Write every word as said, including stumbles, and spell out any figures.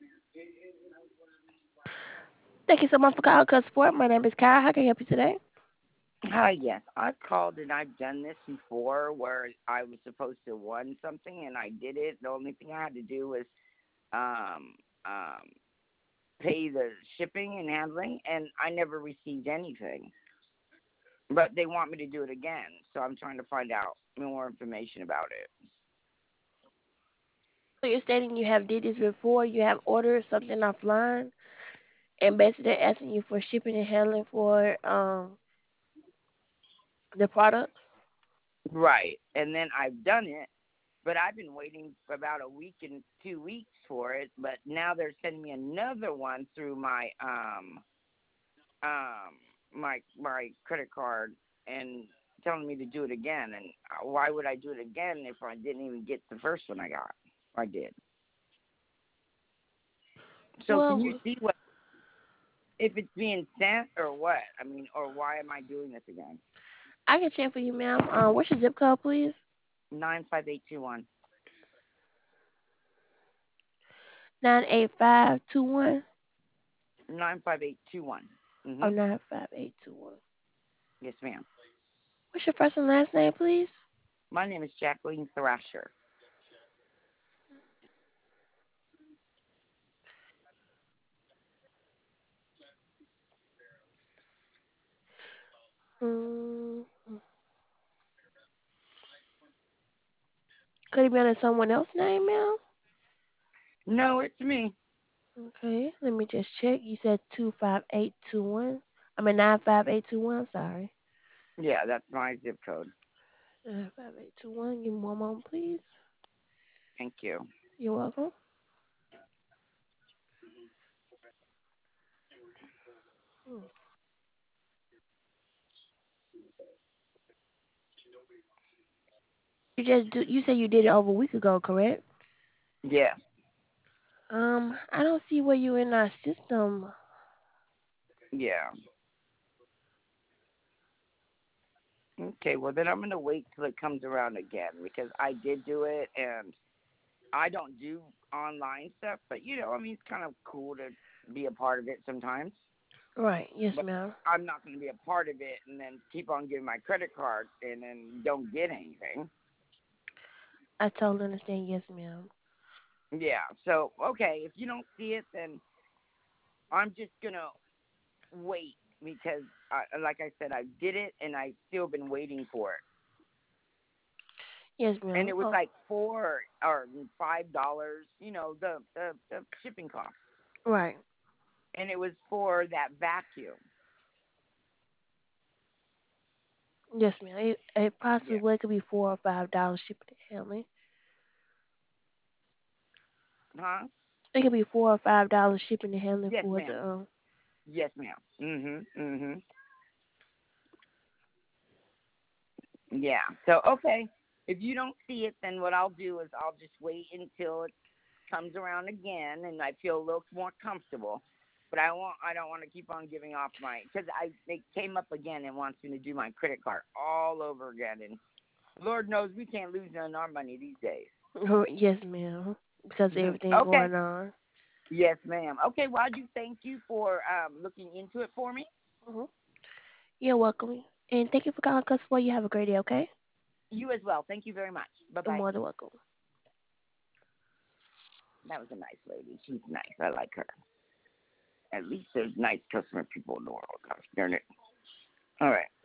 Thank you so much for calling Customer Support. My name is Kyle. How can I help you today? Hi, yes. I've called and I've done this before where I was supposed to win something and I did it. The only thing I had to do was um um pay the shipping and handling and I never received anything. But they want me to do it again, so I'm trying to find out more information about it. So you're stating you have did this before. You have ordered something offline, and basically they're asking you for shipping and handling for um the product. Right. And then I've done it, but I've been waiting for about a week and two weeks for it, but now they're sending me another one through my um um my my credit card and telling me to do it again. And uh, why would I do it again if I didn't even get the first one I got? I did. So can you Well, see what if it's being sent or what? I mean, or why am I doing this again? I can check for you, ma'am. Uh, what's your zip code, please? Nine five eight two one. Nine eight five two one Nine five eight two one. or Mhm. nine five eight two one. Yes, ma'am. What's your first and last name, please? My name is Jacqueline Thrasher. Mm, could it be under someone else's name, ma'am? No, it's me. Okay, let me just check. You said two five eight two one. I mean nine five eight two one. Sorry, Yeah, that's my zip code. nine five eight two one. Give me one moment, please. Thank you. You're welcome. Hmm. You just do. You said you did it over a week ago, correct? Yeah. Um, I don't see where you in our system. Yeah. Okay, well then I'm gonna wait till it comes around again because I did do it and I don't do online stuff, but you know, I mean it's kind of cool to be a part of it sometimes. Right. Yes, But ma'am. I'm not gonna be a part of it and then keep on giving my credit card and then don't get anything. I totally understand. Yes, ma'am. Yeah. So okay, if you don't see it, then I'm just gonna wait because, I, like I said, I did it and I've still been waiting for it. Yes, And ma'am. it was Oh, like four or five dollars, you know, the, the the shipping cost, right. and it was for that vacuum. Yes, ma'am. It, it possibly Yeah, well, it could be four or five dollars shipping and handling. huh? It could be four or five dollars shipping and handling Yes, for ma'am. the um. Yes, ma'am. Mhm, mhm. Yeah. So okay, if you don't see it, then what I'll do is I'll just wait until it comes around again, and I feel a little more comfortable. But I want I don't want to keep on giving off my because I they came up again and wants me to do my credit card all over again, and Lord knows we can't lose none of our money these days. Yes, ma'am. Because of everything Okay. going on. Yes, ma'am. Okay, well, I do thank you for um, looking into it for me. Hmm. You're welcome. And thank you for calling us. Well, you have a great day. Okay. You as well. Thank you very much. Bye You're bye. more than welcome. That was a nice lady. She's nice. I like her. At least there's nice customer people in the world. Gosh darn it. All right.